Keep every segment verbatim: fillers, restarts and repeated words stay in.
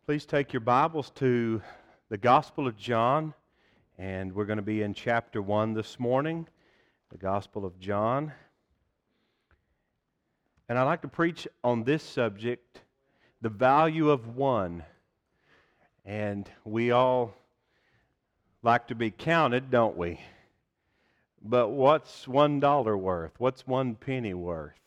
Please take your Bibles to the Gospel of John, and we're going to be in chapter one this morning, the Gospel of John. And I'd like to preach on this subject, the value of one. And we all like to be counted, don't we? But what's one dollar worth? What's one penny worth?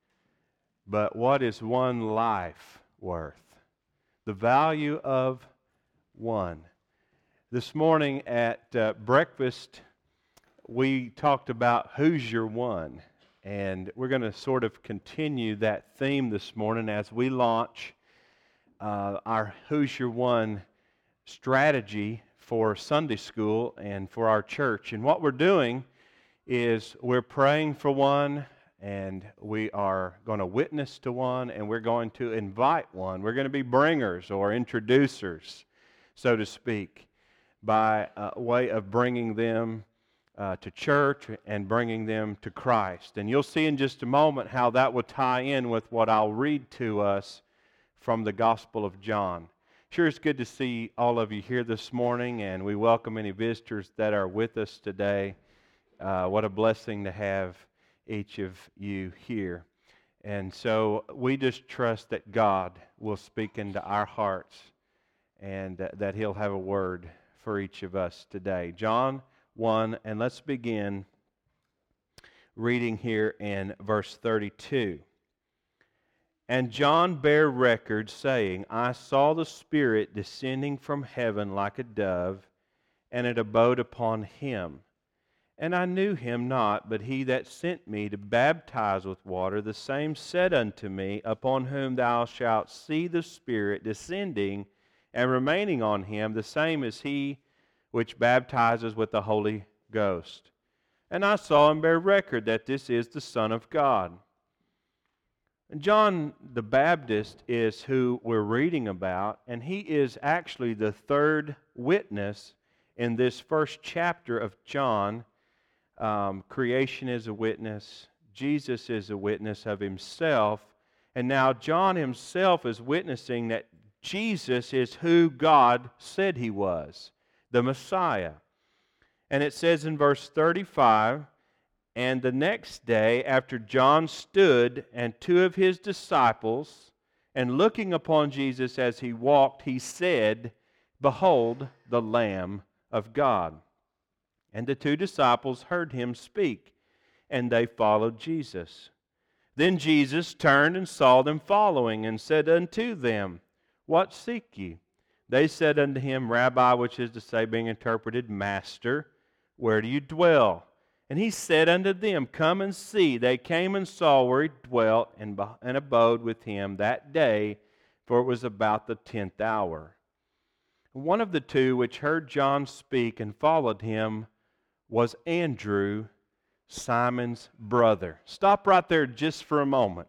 But what is one life worth? The value of one. This morning at uh, breakfast, we talked about who's your one. And we're going to sort of continue that theme this morning as we launch uh, our Who's Your One strategy for Sunday school and for our church. And what we're doing is we're praying for one, and we are going to witness to one, and we're going to invite one. We're going to be bringers or introducers, so to speak, by uh, way of bringing them uh, to church and bringing them to Christ. And you'll see in just a moment how that will tie in with what I'll read to us from the Gospel of John. Sure, it's good to see all of you here this morning, and we welcome any visitors that are with us today. Uh, what a blessing to have each of you here. And so we just trust that God will speak into our hearts and uh, that He'll have a word for each of us today. John one, and let's begin reading here in verse thirty-two. And John bare record, saying, I saw the Spirit descending from heaven like a dove, and it abode upon him. And I knew him not, but he that sent me to baptize with water, the same said unto me, Upon whom thou shalt see the Spirit descending and remaining on him, the same is he which baptizes with the Holy Ghost. And I saw and bear record that this is the Son of God. And John the Baptist is who we're reading about, and he is actually the third witness in this first chapter of John. Um, creation is a witness. Jesus is a witness of himself. And now John himself is witnessing that Jesus is who God said he was, the Messiah. And it says in verse thirty-five, And the next day after John stood and two of his disciples, and looking upon Jesus as he walked, he said, Behold the Lamb of God. And the two disciples heard him speak, and they followed Jesus. Then Jesus turned and saw them following, and said unto them, What seek ye? They said unto him, Rabbi, which is to say, being interpreted, Master, where do you dwell? And he said unto them, Come and see. They came and saw where he dwelt, and, and abode with him that day, for it was about the tenth hour. One of the two which heard John speak and followed him was Andrew, Simon's brother. Stop right there just for a moment.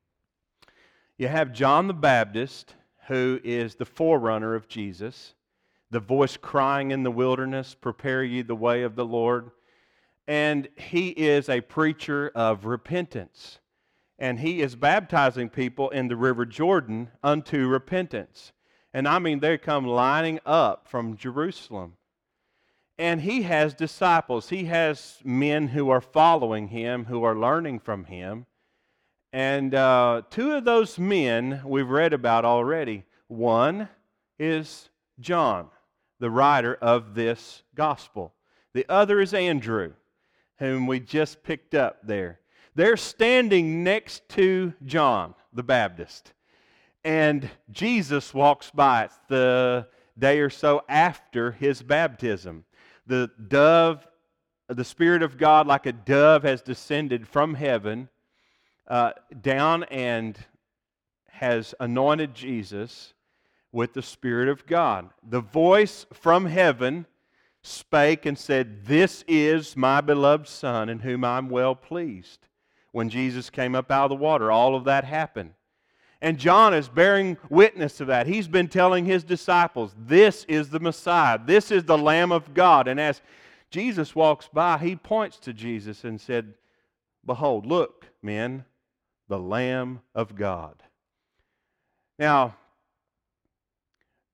You have John the Baptist, who is the forerunner of Jesus, the voice crying in the wilderness, Prepare ye the way of the Lord. And he is a preacher of repentance. And he is baptizing people in the river Jordan unto repentance. And I mean, they come lining up from Jerusalem. And he has disciples. He has men who are following him, who are learning from him. And uh, two of those men we've read about already. One is John, the writer of this gospel. The other is Andrew, whom we just picked up there. They're standing next to John the Baptist. And Jesus walks by. It's the day or so after his baptism. The dove, the Spirit of God like a dove has descended from heaven uh, down and has anointed Jesus with the Spirit of God. The voice from heaven spake and said, This is my beloved Son, in whom I'm well pleased. When Jesus came up out of the water, all of that happened. And John is bearing witness of that. He's been telling his disciples, this is the Messiah. This is the Lamb of God. And as Jesus walks by, he points to Jesus and said, Behold, look, men, the Lamb of God. Now,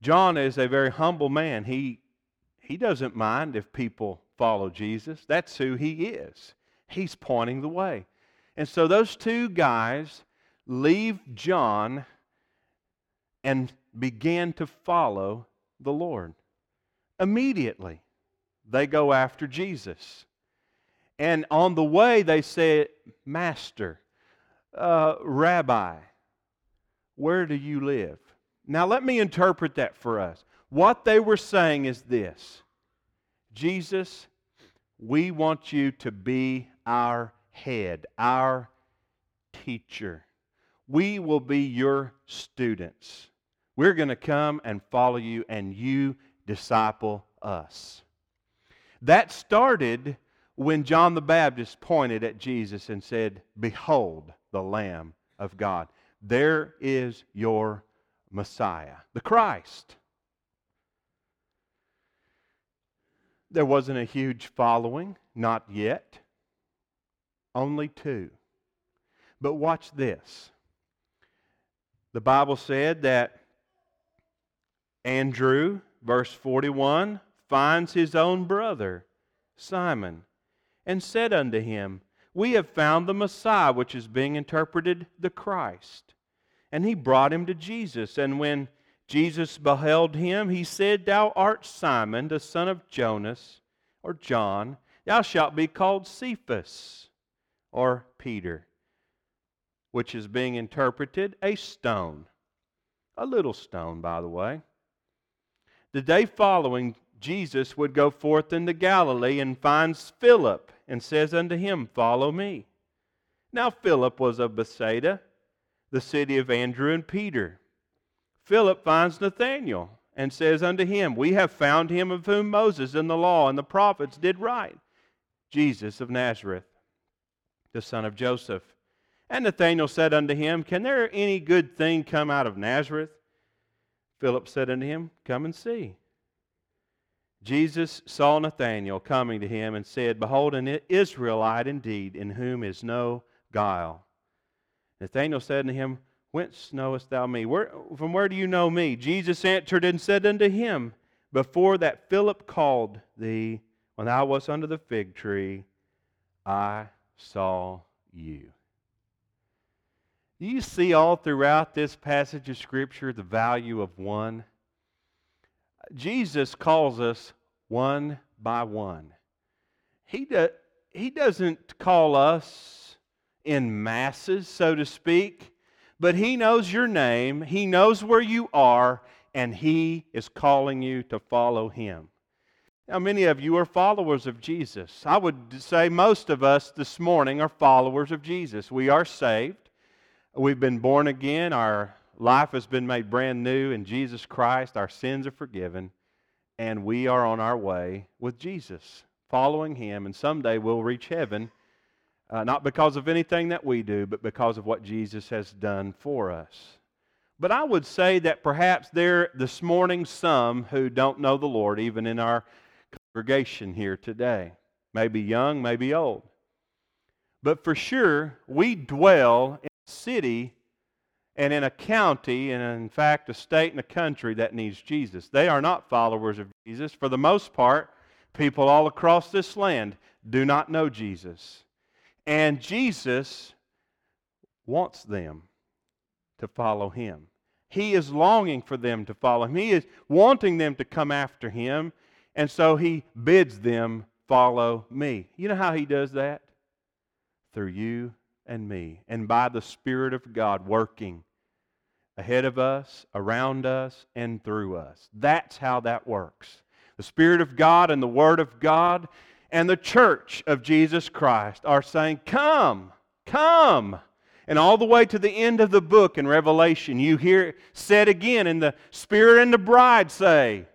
John is a very humble man. He, he doesn't mind if people follow Jesus. That's who he is. He's pointing the way. And so those two guys leave John and began to follow the Lord. Immediately, they go after Jesus. And on the way, they say, Master, uh, Rabbi, where do you live? Now, let me interpret that for us. What they were saying is this: Jesus, we want you to be our head, our teacher. We will be your students. We're going to come and follow you, and you disciple us. That started when John the Baptist pointed at Jesus and said, Behold the Lamb of God. There is your Messiah, the Christ. There wasn't a huge following, not yet. Only two. But watch this. The Bible said that Andrew, verse forty-one, finds his own brother, Simon, and said unto him, We have found the Messiah, which is being interpreted the Christ. And he brought him to Jesus. And when Jesus beheld him, he said, Thou art Simon, the son of Jonas, or John. Thou shalt be called Cephas, or Peter, which is being interpreted a stone. A little stone, by the way. The day following, Jesus would go forth into Galilee and finds Philip and says unto him, Follow me. Now Philip was of Bethsaida, the city of Andrew and Peter. Philip finds Nathanael and says unto him, We have found him of whom Moses and the law and the prophets did write, Jesus of Nazareth, the son of Joseph. And Nathanael said unto him, Can there any good thing come out of Nazareth? Philip said unto him, Come and see. Jesus saw Nathanael coming to him and said, Behold, an Israelite indeed, in whom is no guile. Nathanael said unto him, Whence knowest thou me? Where, from where do you know me? Jesus answered and said unto him, Before that Philip called thee, when thou wast under the fig tree, I saw you. Do you see all throughout this passage of Scripture the value of one? Jesus calls us one by one. He, do, he doesn't call us in masses, so to speak, but He knows your name, He knows where you are, and He is calling you to follow Him. Now, many of you are followers of Jesus. I would say most of us this morning are followers of Jesus. We are saved. We've been born again. Our life has been made brand new in Jesus Christ. Our sins are forgiven. And we are on our way with Jesus, following Him. And someday we'll reach heaven, uh, not because of anything that we do, but because of what Jesus has done for us. But I would say that perhaps there this morning some who don't know the Lord, even in our congregation here today. Maybe young, maybe old. But for sure, we dwell in a city and in a county, and in fact a state and a country that needs Jesus. They are not followers of Jesus. For the most part, people all across this land do not know Jesus. And Jesus wants them to follow Him. He is longing for them to follow Him. He is wanting them to come after Him. And so He bids them follow me. You know how He does that? Through you and me. And by the Spirit of God working ahead of us, around us, and through us. That's how that works. The Spirit of God and the Word of God and the church of Jesus Christ are saying, Come, come. And all the way to the end of the book in Revelation, you hear it said again, and the Spirit and the bride say,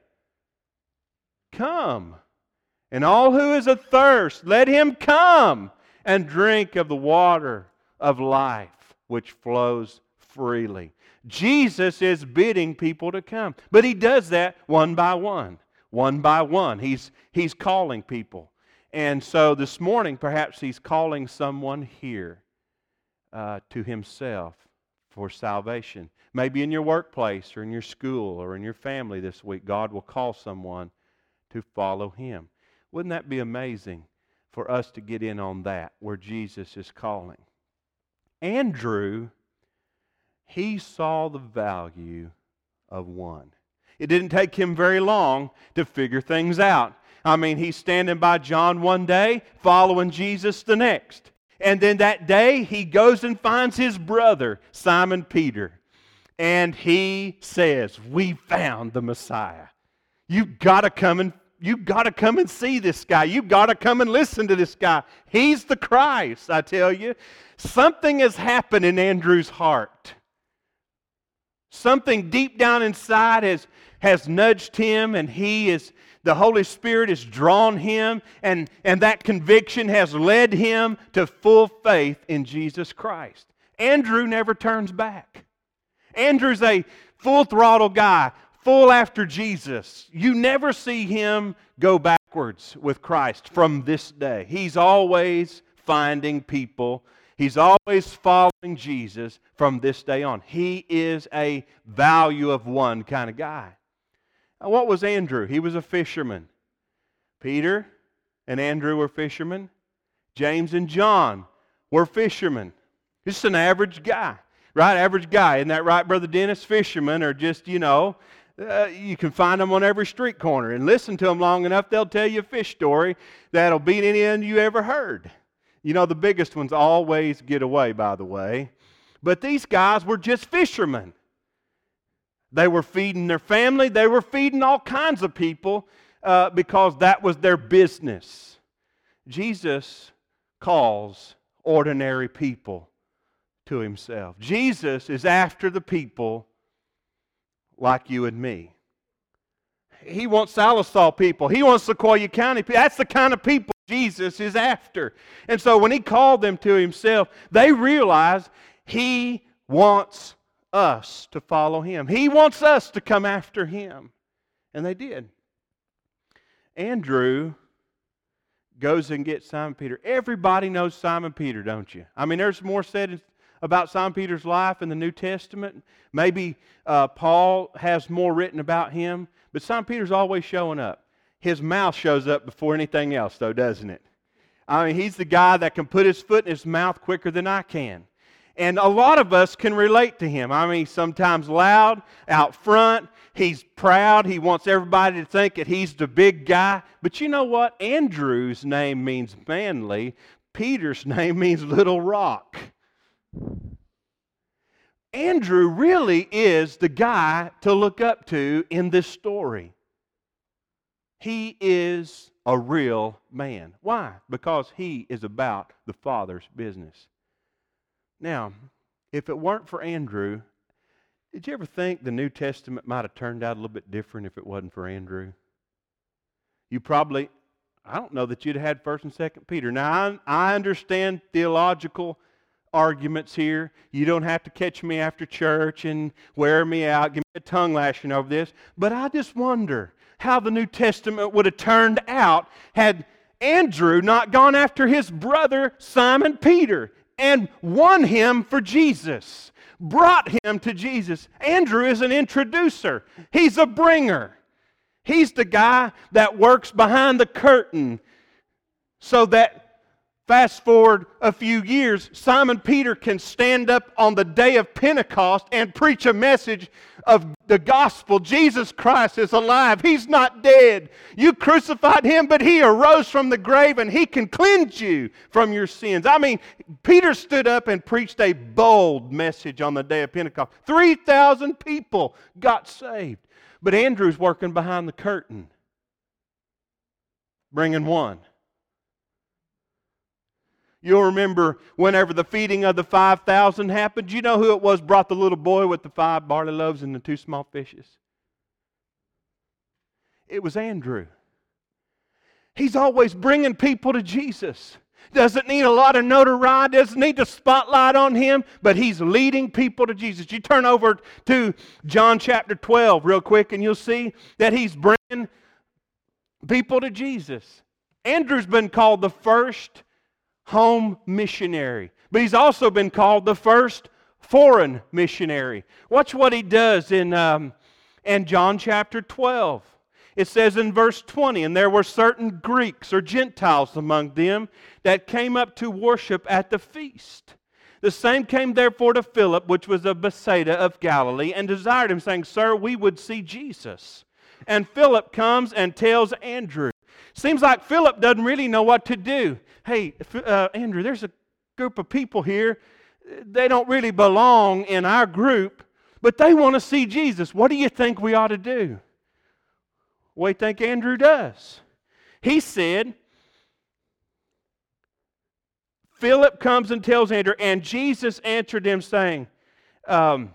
Come. And all who is athirst, let him come and drink of the water of life, which flows freely. Jesus is bidding people to come. But He does that one by one. One by one. He's, he's calling people. And so this morning, perhaps He's calling someone here uh, to Himself for salvation. Maybe in your workplace or in your school or in your family this week, God will call someone to follow Him. Wouldn't that be amazing for us to get in on that, where Jesus is calling? Andrew, he saw the value of one. It didn't take him very long to figure things out. I mean, he's standing by John one day, following Jesus the next. And then that day, he goes and finds his brother, Simon Peter. And he says, "We found the Messiah. You've got to come and you've got to come and see this guy. You've got to come and listen to this guy. He's the Christ, I tell you." Something has happened in Andrew's heart. Something deep down inside has, has nudged him, and he is the Holy Spirit has drawn him, and, and that conviction has led him to full faith in Jesus Christ. Andrew never turns back. Andrew's a full-throttle guy, full after Jesus. You never see him go backwards with Christ from this day. He's always finding people. He's always following Jesus from this day on. He is a value of one kind of guy. Now, what was Andrew? He was a fisherman. Peter and Andrew were fishermen. James and John were fishermen. Just an average guy. Right, average guy. Isn't that right, Brother Dennis? Fishermen are just, you know, uh, you can find them on every street corner. And listen to them long enough, they'll tell you a fish story that'll beat any one you ever heard. You know, the biggest ones always get away, by the way. But these guys were just fishermen. They were feeding their family. They were feeding all kinds of people uh, because that was their business. Jesus calls ordinary people to Himself. Jesus is after the people like you and me. He wants Salisaw people. He wants Sequoia County people. That's the kind of people Jesus is after. And so when He called them to Himself, they realized He wants us to follow Him. He wants us to come after Him. And they did. Andrew goes and gets Simon Peter. Everybody knows Simon Peter, don't you? I mean, there's more said about Simon Peter's life in the New Testament. Maybe uh, Paul has more written about him, but Simon Peter's always showing up. His mouth shows up before anything else, though, doesn't it? I mean, he's the guy that can put his foot in his mouth quicker than I can. And a lot of us can relate to him. I mean, sometimes loud, out front. He's proud. He wants everybody to think that he's the big guy. But you know what? Andrew's name means manly. Peter's name means little rock. Andrew really is the guy to look up to in this story. He is a real man. Why? Because he is about the Father's business. Now, if it weren't for Andrew, did you ever think the New Testament might have turned out a little bit different if it wasn't for Andrew? You probably, I don't know that you'd have had First and Second Peter. Now, I, I understand theological arguments here. You don't have to catch me after church and wear me out, give me a tongue lashing over this. But I just wonder how the New Testament would have turned out had Andrew not gone after his brother Simon Peter and won him for Jesus, brought him to Jesus. Andrew is an introducer. He's a bringer. He's the guy that works behind the curtain so that, fast forward a few years, Simon Peter can stand up on the day of Pentecost and preach a message of the gospel. Jesus Christ is alive. He's not dead. You crucified Him, but He arose from the grave and He can cleanse you from your sins. I mean, Peter stood up and preached a bold message on the day of Pentecost. three thousand people got saved. But Andrew's working behind the curtain, bringing one. You'll remember whenever the feeding of the five thousand happened, you know who it was brought the little boy with the five barley loaves and the two small fishes? It was Andrew. He's always bringing people to Jesus. Doesn't need a lot of notoriety, doesn't need the spotlight on him, but he's leading people to Jesus. You turn over to John chapter twelve real quick and you'll see that he's bringing people to Jesus. Andrew's been called the first home missionary. But he's also been called the first foreign missionary. Watch what he does in, um, in John chapter twelve. It says in verse twenty, "And there were certain Greeks or Gentiles among them that came up to worship at the feast. The same came therefore to Philip, which was of Bethsaida of Galilee, and desired him, saying, Sir, we would see Jesus. And Philip comes and tells Andrew." Seems like Philip doesn't really know what to do. "Hey, uh, Andrew, there's a group of people here. They don't really belong in our group, but they want to see Jesus. What do you think we ought to do?" What do you think Andrew does? He said, Philip comes and tells Andrew, "And Jesus answered him, saying, um,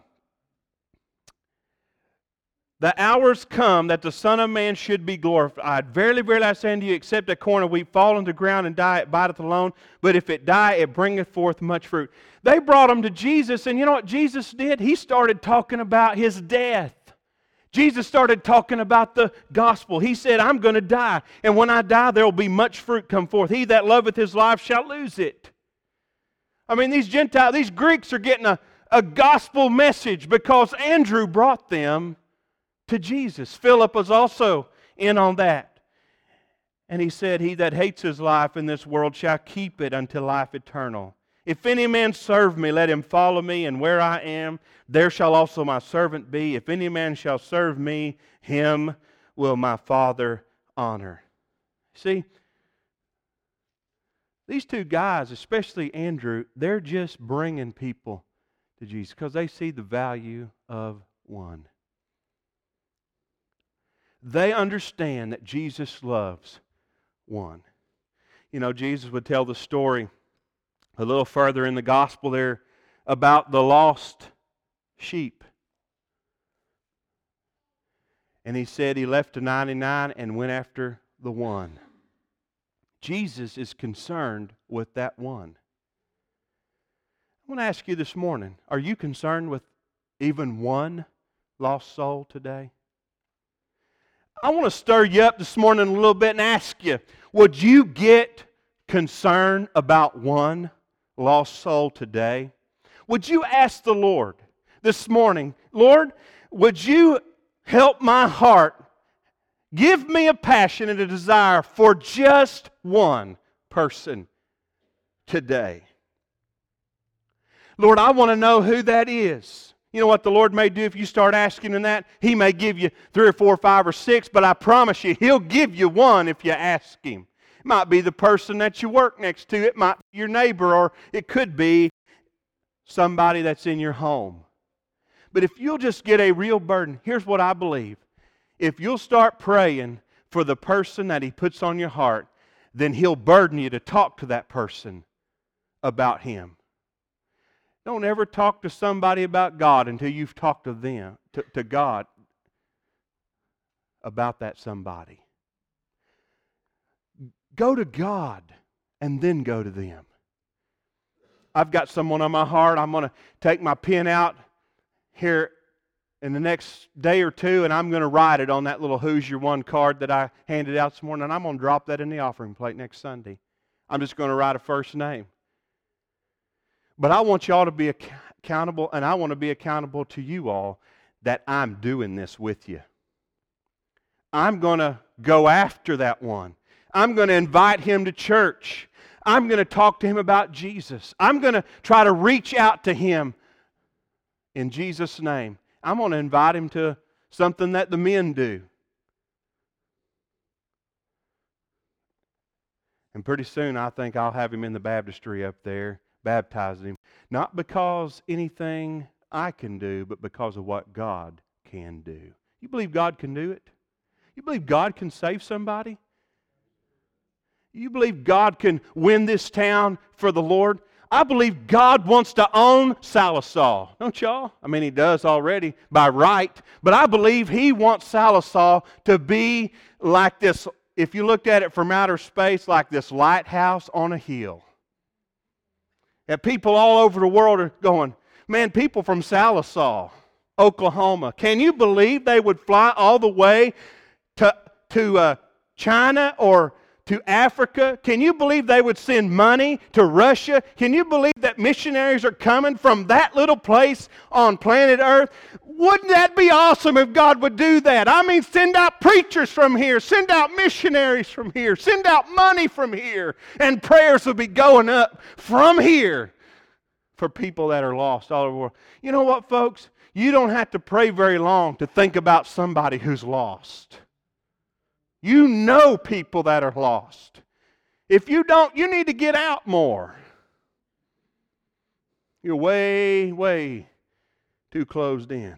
The hours come that the Son of Man should be glorified. Verily, verily, I say unto you, except a corn of wheat fall into the ground and die, it abideth alone. But if it die, it bringeth forth much fruit." They brought him to Jesus, and you know what Jesus did? He started talking about His death. Jesus started talking about the gospel. He said, "I'm going to die, and when I die, there will be much fruit come forth. He that loveth his life shall lose it." I mean, these Gentiles, these Greeks are getting a, a gospel message because Andrew brought them to Jesus. Philip was also in on that. And he said, "He that hates his life in this world shall keep it unto life eternal. If any man serve me, let him follow me, and where I am, there shall also my servant be. If any man shall serve me, him will my Father honor." See, these two guys, especially Andrew, they're just bringing people to Jesus because they see the value of one. They understand that Jesus loves one. You know, Jesus would tell the story a little further in the gospel there about the lost sheep. And He said He left the ninety-nine and went after the one. Jesus is concerned with that one. I want to ask you this morning, are you concerned with even one lost soul today? I want to stir you up this morning a little bit and ask you, would you get concerned about one lost soul today? Would you ask the Lord this morning, "Lord, would you help my heart? Give me a passion and a desire for just one person today. Lord, I want to know who that is." You know what the Lord may do if you start asking Him that? He may give you three or four, five or six, but I promise you, He'll give you one if you ask Him. It might be the person that you work next to. It might be your neighbor, or it could be somebody that's in your home. But if you'll just get a real burden, here's what I believe. If you'll start praying for the person that He puts on your heart, then He'll burden you to talk to that person about Him. Don't ever talk to somebody about God until you've talked to them, to, to God about that somebody. Go to God and then go to them. I've got someone on my heart. I'm going to take my pen out here in the next day or two, and I'm going to write it on that little Who's Your One card that I handed out this morning, and I'm going to drop that in the offering plate next Sunday. I'm just going to write a first name. But I want y'all to be accountable, and I want to be accountable to you all that I'm doing this with you. I'm going to go after that one. I'm going to invite him to church. I'm going to talk to him about Jesus. I'm going to try to reach out to him in Jesus' name. I'm going to invite him to something that the men do. And pretty soon I think I'll have him in the baptistry up there, baptizing him. Not because anything I can do, but because of what God can do. You believe God can do it? You believe God can save somebody? You believe God can win this town for the Lord? I believe God wants to own Salisaw. Don't y'all? I mean, He does already by right. But I believe He wants Salisaw to be like this, if you looked at it from outer space, like this lighthouse on a hill. And people all over the world are going, man, people from Salisaw, Oklahoma, can you believe they would fly all the way to, to uh, China or to Africa? Can you believe they would send money to Russia? Can you believe that missionaries are coming from that little place on planet Earth? Wouldn't that be awesome if God would do that? I mean, send out preachers from here, send out missionaries from here, send out money from here, and prayers will be going up from here for people that are lost all over the world. You know what, folks? You don't have to pray very long to think about somebody who's lost. You know people that are lost. If you don't, you need to get out more. You're way, way too closed in.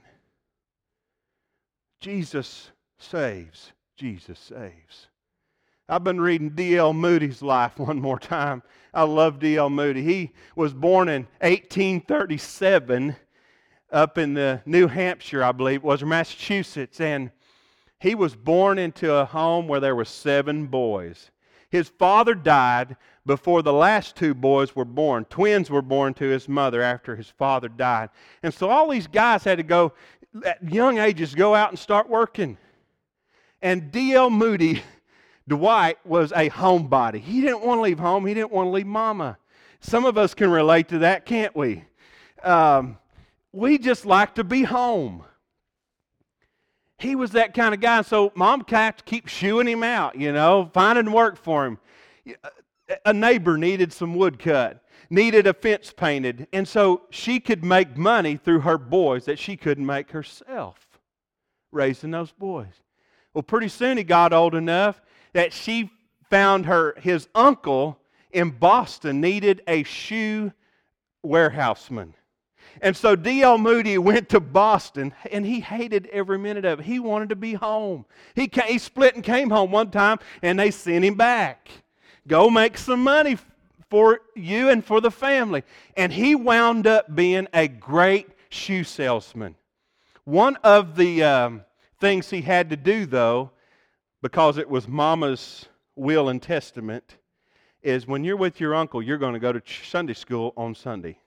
Jesus saves. Jesus saves. I've been reading D L Moody's life one more time. I love D L Moody. He was born in eighteen thirty-seven up in the New Hampshire, I believe it was, or Massachusetts, and he was born into a home where there were seven boys. His father died before the last two boys were born. Twins were born to his mother after his father died. And so all these guys had to go, at young ages, go out and start working. And D L Moody, Dwight, was a homebody. He didn't want to leave home. He didn't want to leave Mama. Some of us can relate to that, can't we? Um, we just like to be home. He was that kind of guy, so Mom had to keep shooing him out, you know, finding work for him. A neighbor needed some wood cut, needed a fence painted, and so she could make money through her boys that she couldn't make herself, raising those boys. Well, pretty soon he got old enough that she found her, his uncle in Boston needed a shoe warehouseman. And so D L Moody went to Boston, and he hated every minute of it. He wanted to be home. He, came, he split and came home one time, and they sent him back. Go make some money for you and for the family. And he wound up being a great shoe salesman. One of the um, things he had to do, though, because it was Mama's will and testament, is when you're with your uncle, you're going to go to Sunday school on Sunday.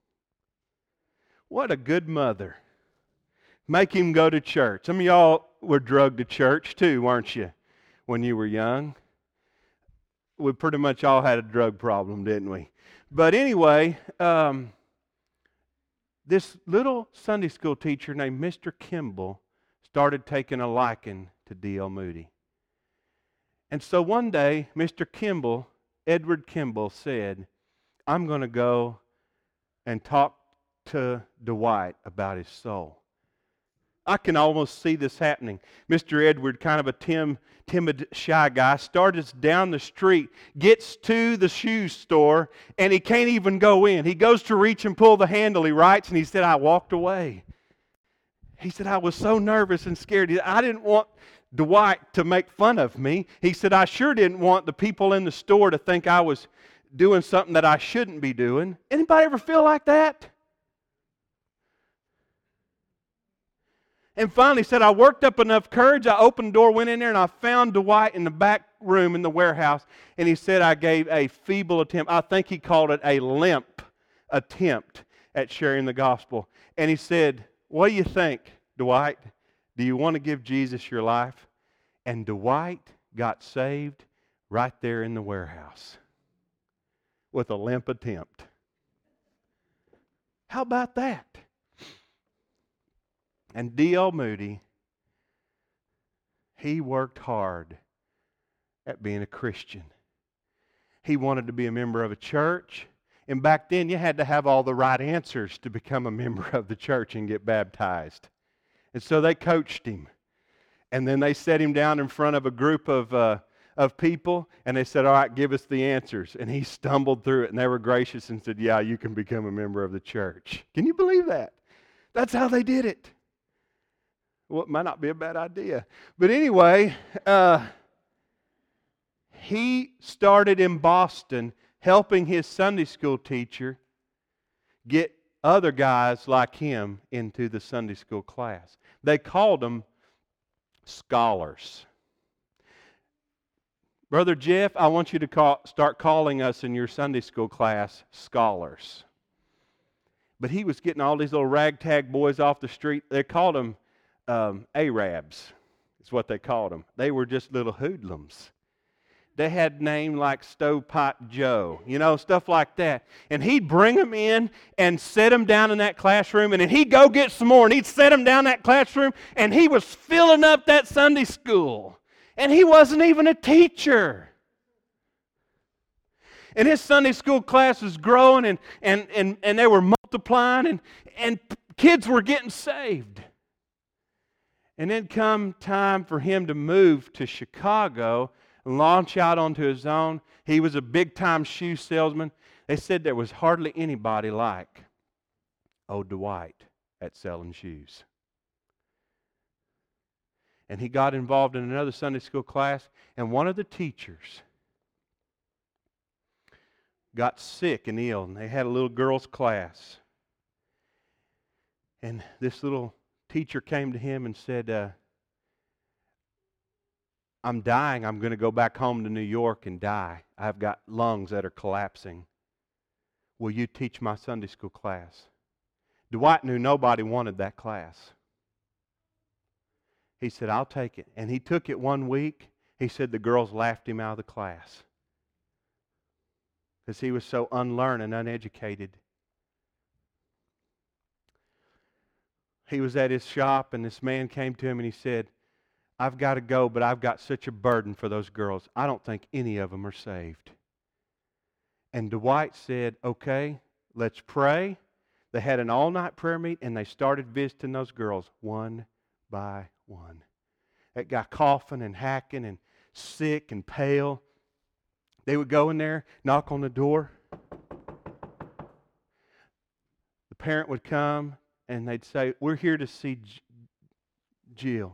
What a good mother. Make him go to church. Some of y'all were drugged to church too, weren't you, when you were young? We pretty much all had a drug problem, didn't we? But anyway, um, this little Sunday school teacher named Mister Kimball started taking a liking to D L Moody. And so one day, Mister Kimball, Edward Kimball, said, I'm going to go and talk to Dwight about his soul. I can almost see this happening. Mister Edward, kind of a tim, timid, shy guy, starts down the street, gets to the shoe store, and he can't even go in. He goes to reach and pull the handle, he writes, and he said, I walked away. He said, I was so nervous and scared. He said, I didn't want Dwight to make fun of me. He said, I sure didn't want the people in the store to think I was doing something that I shouldn't be doing. Anybody ever feel like that? And finally said, I worked up enough courage. I opened the door, went in there, and I found Dwight in the back room in the warehouse. And he said I gave a feeble attempt. I think he called it a limp attempt at sharing the gospel. And he said, what do you think, Dwight? Do you want to give Jesus your life? And Dwight got saved right there in the warehouse with a limp attempt. How about that? And D L Moody, he worked hard at being a Christian. He wanted to be a member of a church. And back then, you had to have all the right answers to become a member of the church and get baptized. And so they coached him. And then they set him down in front of a group of, uh, of people, and they said, all right, give us the answers. And he stumbled through it, and they were gracious and said, yeah, you can become a member of the church. Can you believe that? That's how they did it. Well, it might not be a bad idea. But anyway, uh, he started in Boston helping his Sunday school teacher get other guys like him into the Sunday school class. They called them scholars. Brother Jeff, I want you to call, start calling us in your Sunday school class scholars. But he was getting all these little ragtag boys off the street. They called them um, Arabs, is what they called them. They were just little hoodlums. they had names like Stovepipe Joe, you know, stuff like that. And he'd bring them in and set them down in that classroom, and then he'd go get some more, and he'd set them down in that classroom, and he was filling up that Sunday school. And he wasn't even a teacher. And his Sunday school class was growing, and, and, and, and they were multiplying, and, and kids were getting saved. And then come time for him to move to Chicago, launch out onto his own. He was a big-time shoe salesman. They said there was hardly anybody like old Dwight at selling shoes. And he got involved in another Sunday school class, and one of the teachers got sick and ill, and they had a little girls' class. And this little teacher came to him and said, uh, I'm dying. I'm going to go back home to New York and die. I've got lungs that are collapsing. Will you teach my Sunday school class? Dwight knew nobody wanted that class. He said, I'll take it. And he took it one week. He said the girls laughed him out of the class because he was so unlearned and uneducated. He was at his shop, and this man came to him and he said, I've got to go, but I've got such a burden for those girls. I don't think any of them are saved. And Dwight said, okay, let's pray. They had an all-night prayer meet, and they started visiting those girls one by one. That guy coughing and hacking and sick and pale. They would go in there, knock on the door. The parent would come, and they'd say, we're here to see J- Jill.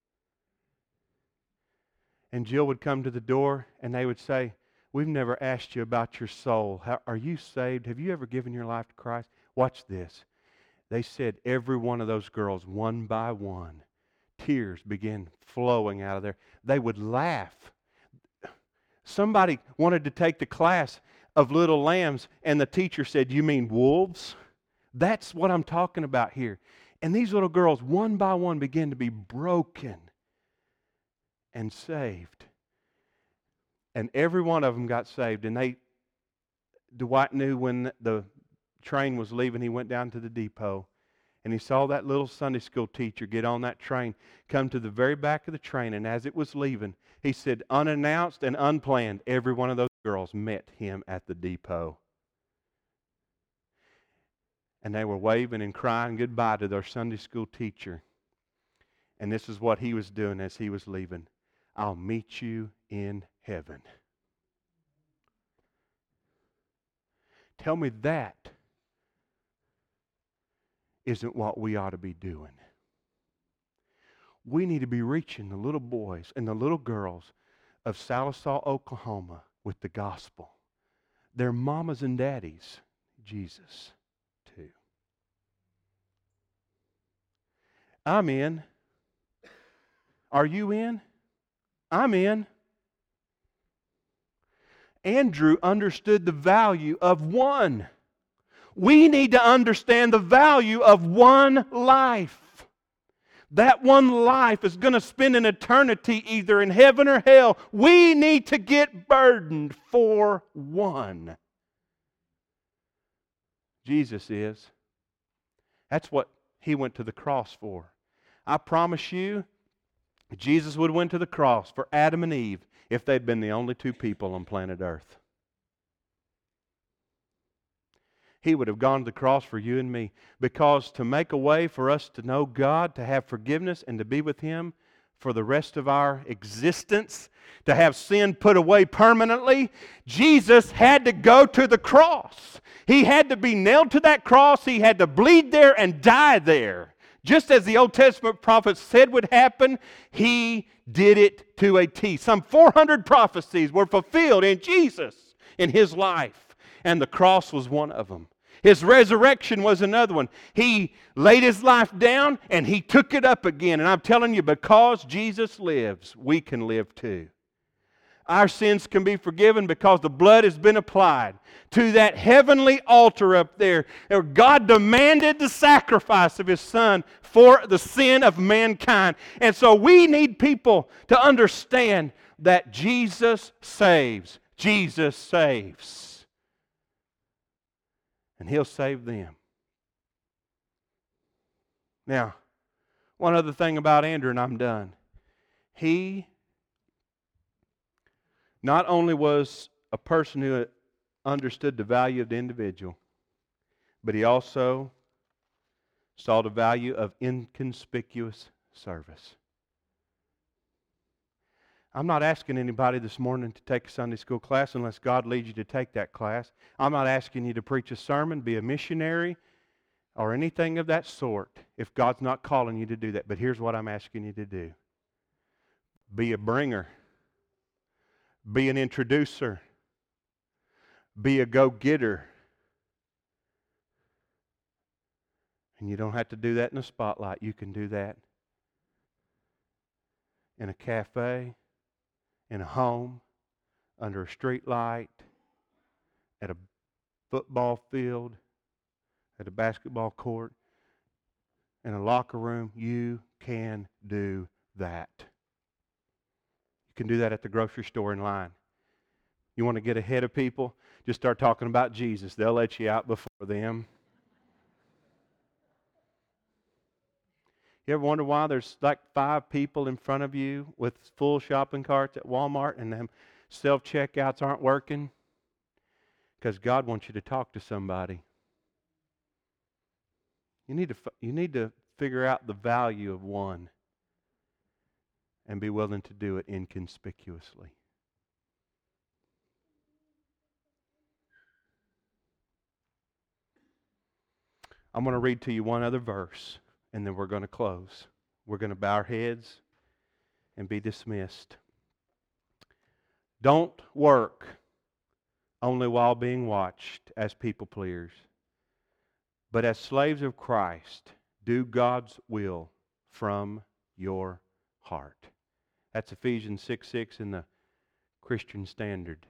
And Jill would come to the door, and they would say, we've never asked you about your soul. How, are you saved? Have you ever given your life to Christ? Watch this. They said every one of those girls, one by one, tears began flowing out of there. They would laugh. Somebody wanted to take the class of little lambs, and the teacher said, you mean wolves? That's what I'm talking about here. And these little girls, one by one, began to be broken and saved. And every one of them got saved. And they, Dwight knew when the train was leaving, he went down to the depot, and he saw that little Sunday school teacher get on that train, come to the very back of the train, and as it was leaving, he said, unannounced and unplanned, every one of those girls met him at the depot. And they were waving and crying goodbye to their Sunday school teacher. And this is what he was doing as he was leaving. I'll meet you in heaven. Tell me that isn't what we ought to be doing. We need to be reaching the little boys and the little girls of Sallisaw, Oklahoma with the gospel. Their mamas and daddies, Jesus, too. I'm in. Are you in? I'm in. Andrew understood the value of one. We need to understand the value of one life. That one life is going to spend an eternity either in heaven or hell. We need to get burdened for one. Jesus is. That's what He went to the cross for. I promise you, Jesus would have went to the cross for Adam and Eve if they'd been the only two people on planet Earth. He would have gone to the cross for you and me, because to make a way for us to know God, to have forgiveness, and to be with Him for the rest of our existence, to have sin put away permanently, Jesus had to go to the cross. He had to be nailed to that cross. He had to bleed there and die there. Just as the Old Testament prophets said would happen, He did it to a T. Some four hundred prophecies were fulfilled in Jesus in His life, and the cross was one of them. His resurrection was another one. He laid His life down and He took it up again. And I'm telling you, because Jesus lives, we can live too. Our sins can be forgiven because the blood has been applied to that heavenly altar up there, where God demanded the sacrifice of His Son for the sin of mankind. And so we need people to understand that Jesus saves. Jesus saves. And He'll save them. Now, one other thing about Andrew, and I'm done. He not only was a person who understood the value of the individual, but he also saw the value of inconspicuous service. I'm not asking anybody this morning to take a Sunday school class unless God leads you to take that class. I'm not asking you to preach a sermon, be a missionary, or anything of that sort if God's not calling you to do that. But here's what I'm asking you to do. Be a bringer. Be an introducer. Be a go-getter. And you don't have to do that in a spotlight. You can do that in a cafe, in a home, under a street light, at a football field, at a basketball court, in a locker room. You can do that. You can do that at the grocery store in line. You want to get ahead of people? Just start talking about Jesus. They'll let you out before them. You ever wonder why there's like five people in front of you with full shopping carts at Walmart and them self-checkouts aren't working? Because God wants you to talk to somebody. You need to, you need to figure out the value of one and be willing to do it inconspicuously. I'm going to read to you one other verse, and then we're going to close. We're going to bow our heads and be dismissed. Don't work only while being watched as people pleasers, but as slaves of Christ, do God's will from your heart. That's Ephesians six six in the Christian Standard.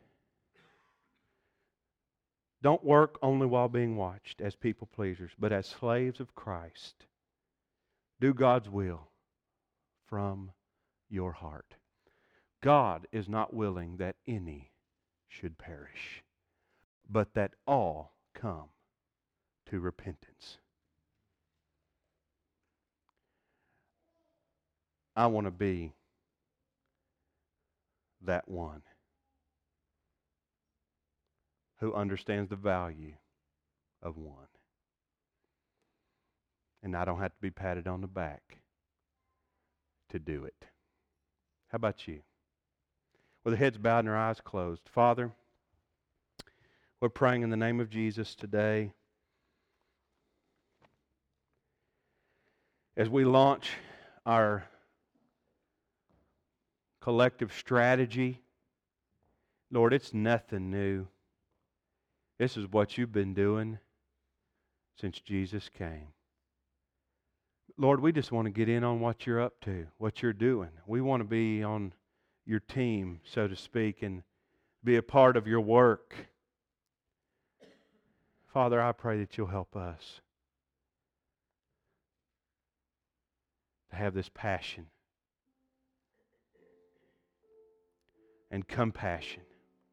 Don't work only while being watched as people pleasers, but as slaves of Christ. Do God's will from your heart. God is not willing that any should perish, but that all come to repentance. I want to be that one who understands the value of one. And I don't have to be patted on the back to do it. How about you? With our heads bowed and our eyes closed. Father, we're praying in the name of Jesus today as we launch our collective strategy. Lord, it's nothing new. This is what you've been doing since Jesus came. Lord, we just want to get in on what you're up to, what you're doing. We want to be on your team, so to speak, and be a part of your work. Father, I pray that you'll help us to have this passion and compassion.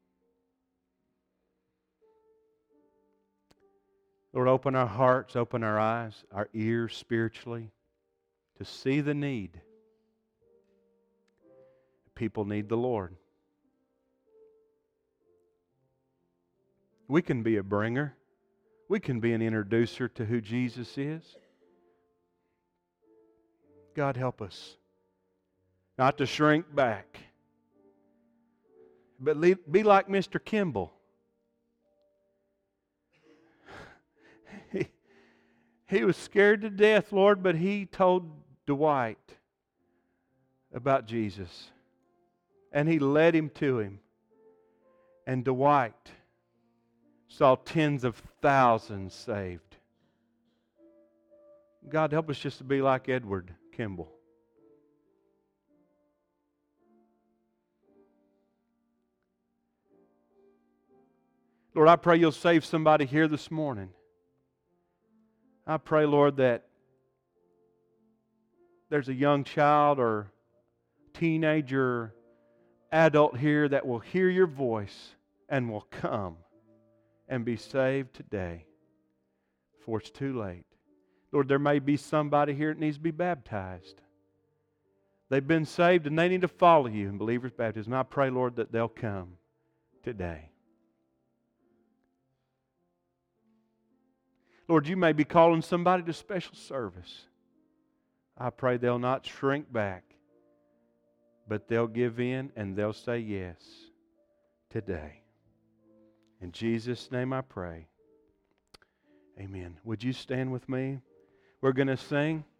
Lord, open our hearts, open our eyes, our ears spiritually to see the need. People need the Lord. We can be a bringer. We can be an introducer to who Jesus is. God, help us not to shrink back, but be like Mister Kimball. He, he was scared to death, Lord, but he told Dwight about Jesus. And he led him to him. And Dwight saw tens of thousands saved. God, help us just to be like Edward Kimball. Lord, I pray you'll save somebody here this morning. I pray, Lord, that there's a young child or teenager, adult here that will hear your voice and will come and be saved today before it's too late. Lord, there may be somebody here that needs to be baptized. They've been saved and they need to follow you in believer's baptism. I pray, Lord, that they'll come today. Lord, you may be calling somebody to special service. I pray they'll not shrink back, but they'll give in and they'll say yes today. In Jesus' name I pray. Amen. Would you stand with me? We're going to sing.